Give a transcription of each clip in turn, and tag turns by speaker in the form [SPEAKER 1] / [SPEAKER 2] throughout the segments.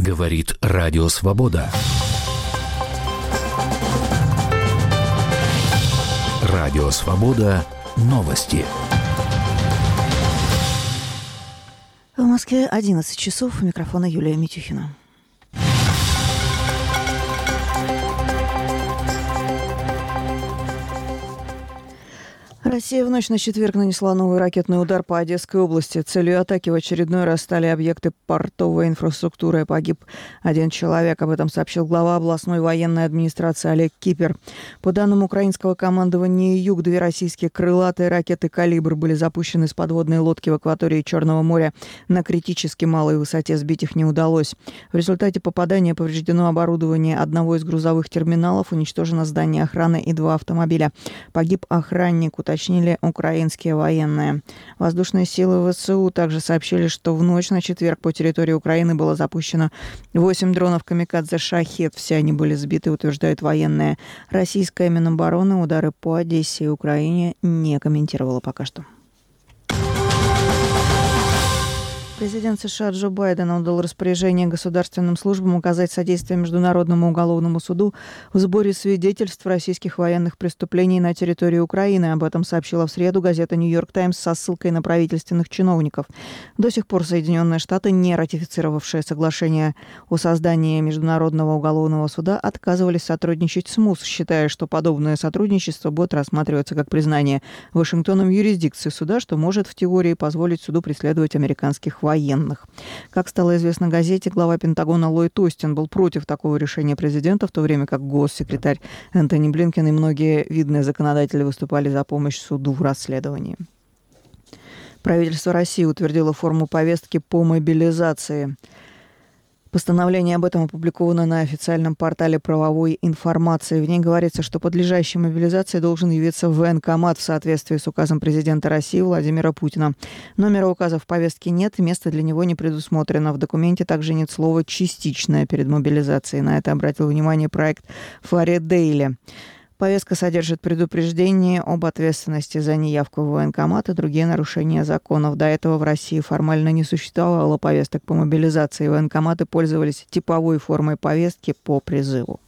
[SPEAKER 1] Говорит Радио Свобода. Радио Свобода. Новости.
[SPEAKER 2] В Москве 11 часов. У микрофона Юлия Митюхина. Россия в ночь на четверг нанесла новый ракетный удар по Одесской области. Целью атаки в очередной раз стали объекты портовой инфраструктуры. Погиб один человек. Об этом сообщил глава областной военной администрации Олег Кипер. По данным украинского командования «Юг», 2 российские крылатые ракеты «Калибр» были запущены с подводной лодки в акватории Черного моря. На критически малой высоте сбить их не удалось. В результате попадания повреждено оборудование одного из грузовых терминалов, уничтожено здание охраны и 2 автомобиля. Погиб охранник, уточнили украинские военные. Воздушные силы ВСУ также сообщили, что в ночь на четверг по территории Украины было запущено 8 дронов «Камикадзе Шахед». Все они были сбиты, утверждают военные. Российская Минобороны удары по Одессе и Украине не комментировала пока что. Президент США Джо Байден отдал распоряжение государственным службам оказать содействие Международному уголовному суду в сборе свидетельств российских военных преступлений на территории Украины. Об этом сообщила в среду газета «Нью-Йорк Таймс» со ссылкой на правительственных чиновников. До сих пор Соединенные Штаты, не ратифицировавшие соглашение о создании Международного уголовного суда, отказывались сотрудничать с МУС, считая, что подобное сотрудничество будет рассматриваться как признание Вашингтоном юрисдикции суда, что может в теории позволить суду преследовать американских военных. Как стало известно газете, глава Пентагона Ллойд Остин был против такого решения президента, в то время как госсекретарь Энтони Блинкен и многие видные законодатели выступали за помощь суду в расследовании. Правительство России утвердило форму повестки по мобилизации. Постановление об этом опубликовано на официальном портале правовой информации. В ней говорится, что подлежащий мобилизации должен явиться в военкомат в соответствии с указом президента России Владимира Путина. Номера указа в повестке нет, и место для него не предусмотрено. В документе также нет слова «частичная» перед мобилизацией. На это обратил внимание проект Фари Дейли. Повестка содержит предупреждение об ответственности за неявку в военкомат и другие нарушения законов. До этого в России формально не существовало повесток по мобилизации. Военкоматы пользовались типовой формой повестки по призыву.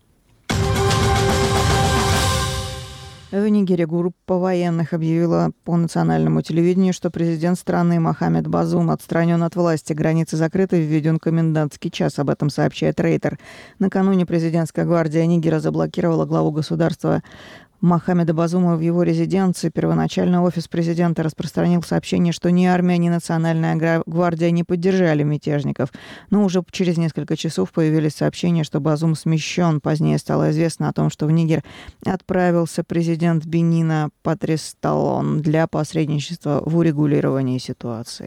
[SPEAKER 2] В Нигере группа военных объявила по национальному телевидению, что президент страны Мохаммед Базум отстранен от власти. Границы закрыты, введен комендантский час. Об этом сообщает Рейтер. Накануне президентская гвардия Нигера заблокировала главу государства Мохаммеда Базума в его резиденции. Первоначально офис президента распространил сообщение, что ни армия, ни национальная гвардия не поддержали мятежников. Но уже через несколько часов появились сообщения, что Базум смещен. Позднее стало известно о том, что в Нигер отправился президент Бенина Патрис Талон для посредничества в урегулировании ситуации.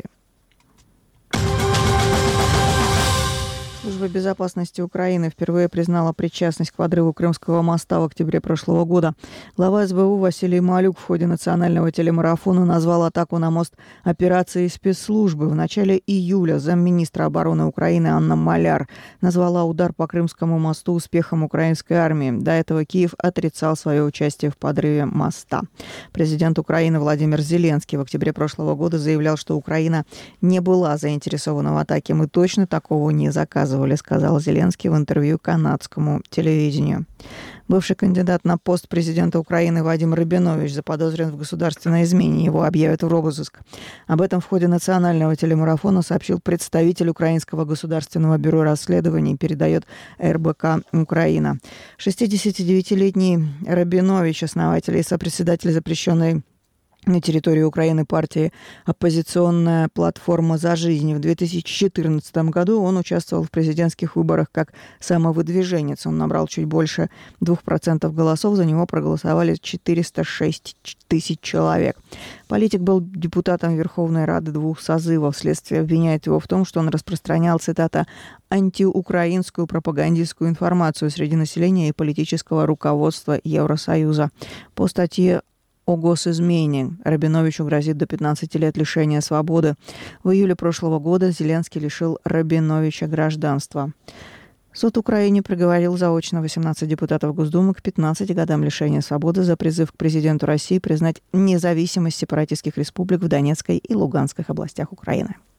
[SPEAKER 2] Служба безопасности Украины впервые признала причастность к подрыву Крымского моста в октябре прошлого года. Глава СБУ Василий Малюк в ходе национального телемарафона назвал атаку на мост операцией спецслужбы. В начале июля замминистра обороны Украины Анна Маляр назвала удар по Крымскому мосту успехом украинской армии. До этого Киев отрицал свое участие в подрыве моста. Президент Украины Владимир Зеленский в октябре прошлого года заявлял, что Украина не была заинтересована в атаке. Мы точно такого не заказывали, сказал Зеленский в интервью канадскому телевидению. Бывший кандидат на пост президента Украины Вадим Рабинович заподозрен в государственной измене. Его объявят в розыск. Об этом в ходе национального телемарафона сообщил представитель Украинского государственного бюро расследований, передает РБК Украина. 69-летний Рабинович, основатель и сопредседатель запрещенной на территории Украины партии «Оппозиционная платформа за жизнь». В 2014 году он участвовал в президентских выборах как самовыдвиженец. Он набрал чуть больше 2% голосов. За него проголосовали 406 тысяч человек. Политик был депутатом Верховной Рады 2 созывов. Следствие обвиняет его в том, что он распространял, цитата, «антиукраинскую пропагандистскую информацию среди населения и политического руководства Евросоюза». По статье о госизмене Рабиновичу грозит до 15 лет лишения свободы. В июле прошлого года Зеленский лишил Рабиновича гражданства. Суд Украине приговорил заочно 18 депутатов Госдумы к 15 годам лишения свободы за призыв к президенту России признать независимость сепаратистских республик в Донецкой и Луганской областях Украины.